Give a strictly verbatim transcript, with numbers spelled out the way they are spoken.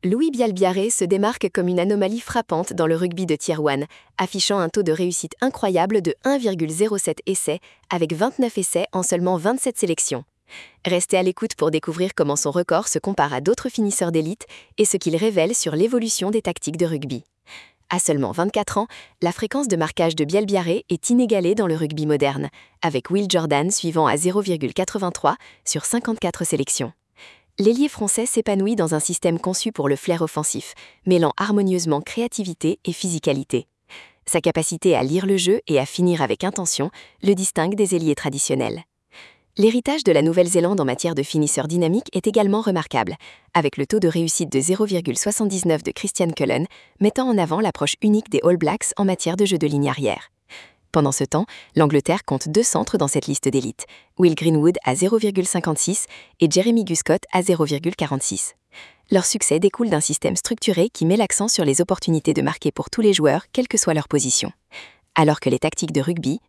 Louis Bielbiarré se démarque comme une anomalie frappante dans le rugby de Tier un, affichant un taux de réussite incroyable de un virgule zéro sept essais, avec vingt-neuf essais en seulement vingt-sept sélections. Restez à l'écoute pour découvrir comment son record se compare à d'autres finisseurs d'élite et ce qu'il révèle sur l'évolution des tactiques de rugby. À seulement vingt-quatre ans, la fréquence de marquage de Bielbiarré est inégalée dans le rugby moderne, avec Will Jordan suivant à zéro virgule quatre-vingt-trois sur cinquante-quatre sélections. L'ailier français s'épanouit dans un système conçu pour le flair offensif, mêlant harmonieusement créativité et physicalité. Sa capacité à lire le jeu et à finir avec intention le distingue des ailiers traditionnels. L'héritage de la Nouvelle-Zélande en matière de finisseur dynamique est également remarquable, avec le taux de réussite de zéro virgule soixante-dix-neuf de Christian Cullen, mettant en avant l'approche unique des All Blacks en matière de jeu de ligne arrière. Pendant ce temps, l'Angleterre compte deux centres dans cette liste d'élite, Will Greenwood à zéro virgule cinquante-six et Jeremy Guscott à zéro virgule quarante-six. Leur succès découle d'un système structuré qui met l'accent sur les opportunités de marquer pour tous les joueurs, quelle que soit leur position. Alors que les tactiques de rugby,